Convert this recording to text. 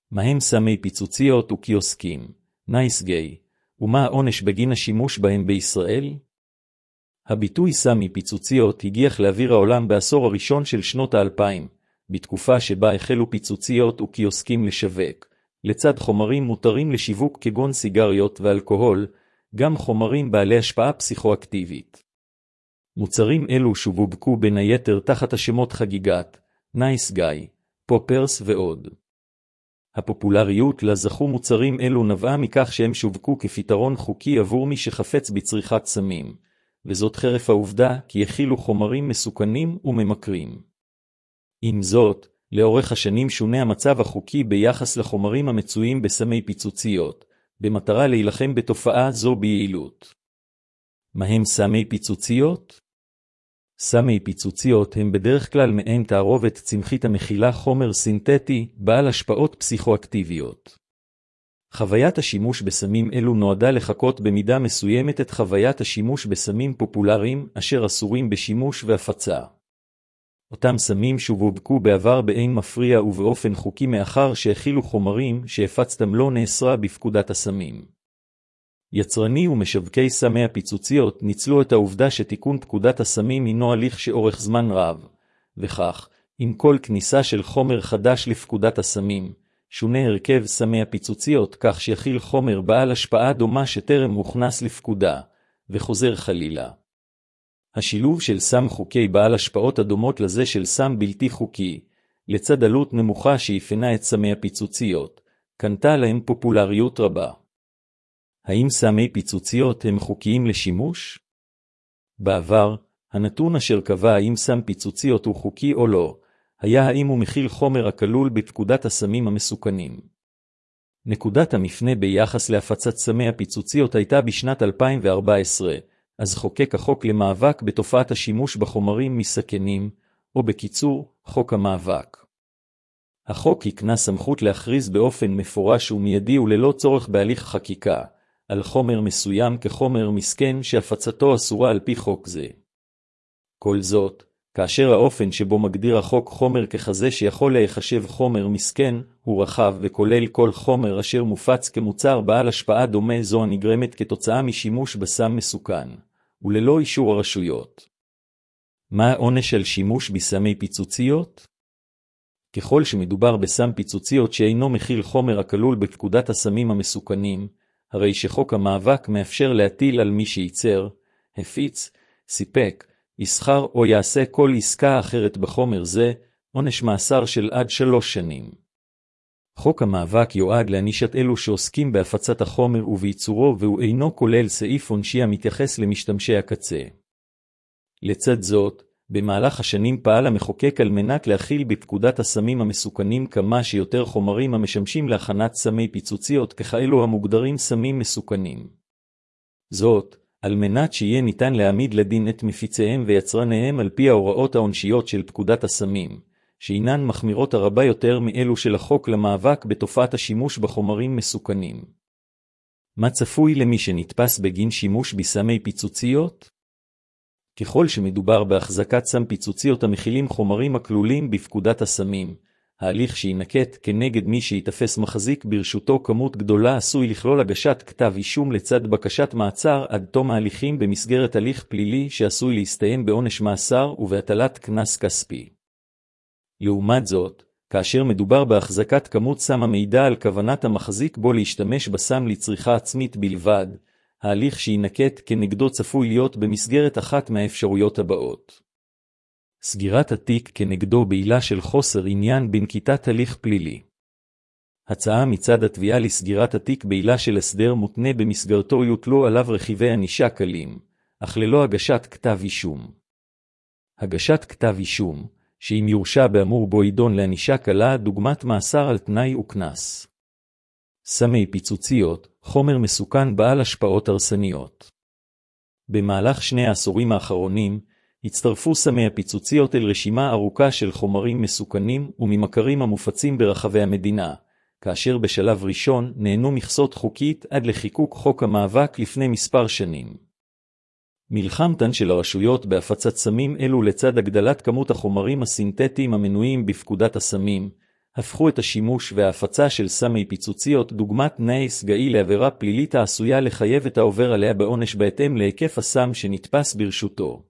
מהם סמי פיצוציות וקיוסקים, נייס גיי, ומה העונש בגין השימוש בהם בישראל? הביטוי סמי פיצוציות הגיח לאוויר העולם בעשור הראשון של שנות ה-2000, בתקופה שבה החלו פיצוציות וקיוסקים לשווק, לצד חומרים מותרים לשיווק כגון סיגריות ואלכוהול, גם חומרים בעלי השפעה פסיכואקטיבית. מוצרים אלו שווקו בין היתר תחת השמות חגיגת, נייס גיי, פופרס ועוד. הפופולריות לזכו מוצרים אלו נבעה מכך שהם שווקו כפתרון חוקי עבור מי שחפץ בצריכת סמים, וזאת חרף העובדה כי הכילו חומרים מסוכנים וממכרים. עם זאת, לאורך השנים שונה המצב החוקי ביחס לחומרים המצויים בסמי פיצוציות, במטרה להילחם בתופעה זו ביעילות. מהם סמי פיצוציות? סמי פיצוציות הם בדרך כלל מעין תערובת צמחית המכילה חומר סינתטי בעל השפעות פסיכואקטיביות. חוויית השימוש בסמים אלו נועדה לחקות במידה מסוימת את חוויית השימוש בסמים פופולריים אשר אסורים בשימוש והפצה. אותם סמים שווקו בעבר באין מפריע ובאופן חוקי מאחר שהכילו חומרים שהפצתם לא נאסרה בפקודת הסמים. יצרני ומשווקי סמי הפיצוציות ניצלו את העובדה שתיקון פקודת הסמים הינו הליך שאורך זמן רב, וכך, עם כל כניסה של חומר חדש לפקודת הסמים, שונה הרכב סמי הפיצוציות כך שיכיל חומר בעל השפעה דומה שטרם הוכנס לפקודה, וחוזר חלילה. השילוב של סם חוקי בעל השפעות הדומות לזה של סם בלתי חוקי, לצד עלות נמוכה שאפיינה את סמי הפיצוציות, קנתה להם פופולריות רבה. האם סמי פיצוציות הם חוקיים לשימוש? בעבר, הנתון אשר קבע האם סם פיצוציות הוא חוקי או לא, היה האם הוא מכיל חומר הכלול בפקודת הסמים המסוכנים. נקודת המפנה ביחס להפצת סמי הפיצוציות הייתה בשנת 2014, אז חוקק החוק למאבק בתופעת השימוש בחומרים מסכנים, או בקיצור, חוק המאבק. החוק הקנה סמכות להכריז באופן מפורש ומיידי וללא צורך בהליך חקיקה, על חומר מסוים כחומר מסכן שהפצתו אסורה על פי חוק זה. כל זאת, כאשר האופן שבו מגדיר החוק חומר ככזה שיכול להיחשב חומר מסכן, הוא רחב וכולל כל חומר אשר מופץ כמוצר בעל השפעה דומה זו הנגרמת כתוצאה משימוש בסם מסוכן, וללא אישור הרשויות. מה העונש על שימוש בסמי פיצוציות? ככל שמדובר בסם פיצוציות שאינו מכיל חומר הכלול בפקודת הסמים המסוכנים, הרי שחוק המאבק מאפשר להטיל על מי שייצר, הפיץ, סיפק, יסחר או יעשה כל עסקה אחרת בחומר זה, עונש מאסר של עד 3 שנים. חוק המאבק יועד לענישת אלו שעוסקים בהפצת החומר ובייצורו והוא אינו כולל סעיף עונשי המתייחס למשתמשי הקצה. לצד זאת, במהלך השנים פעל המחוקק על מנת להכיל בפקודת הסמים המסוכנים כמה שיותר חומרים המשמשים להכנת סמי פיצוציות ככאלו המוגדרים סמים מסוכנים. זאת, על מנת שיהיה ניתן להעמיד לדין את מפיציהם ויצרניהם על פי ההוראות העונשיות של פקודת הסמים, שהינן מחמירות הרבה יותר מאלו של החוק למאבק בתופעת השימוש בחומרים מסוכנים. מה צפוי למי שנתפס בגין שימוש בסמי פיצוציות? ככל שמדובר בהחזקת סם פיצוציות המכילים חומרים הכלולים בפקודת הסמים, ההליך שינקט כנגד מי שיתפס מחזיק ברשותו כמות גדולה עשוי לכלול הגשת כתב אישום לצד בקשת מעצר עד תום ההליכים במסגרת הליך פלילי שעשוי להסתיים בעונש מאסר ובהטלת קנס כספי. לעומת זאת, כאשר מדובר בהחזקת כמות סם המעידה על כוונת המחזיק בו להשתמש בסם לצריכה עצמית בלבד, ההליך שינקט כנגדו צפוי להיות במסגרת אחת מהאפשרויות הבאות. סגירת התיק כנגדו בעילה של חוסר עניין בנקיטת הליך פלילי. הצעה מצד התביעה לסגירת התיק בעילה של הסדר מותנה במסגרתו יוטלו עליו רכיבי ענישה קלים, אך ללא הגשת כתב אישום. הגשת כתב אישום, שאם יורשע באמור בו יידון לענישה קלה דוגמת מאסר על תנאי וקנס. סמי פיצוציות, חומר מסוכן בעל השפעות הרסניות. במהלך 2 העשורים האחרונים, הצטרפו סמי הפיצוציות אל רשימה ארוכה של חומרים מסוכנים וממכרים המופצים ברחבי המדינה, כאשר בשלב ראשון נהנו מכסות חוקית עד לחיקוק חוק המאבק לפני מספר שנים. מלחמתן של הרשויות בהפצת סמים אלו לצד הגדלת כמות החומרים הסינתטיים המנויים בפקודת הסמים, הפכו את השימוש וההפצה של סמי פיצוציות דוגמת נייס גאי לעבירה פלילית העשויה לחייב את העובר עליה בעונש בהתאם להיקף הסם שנתפס ברשותו.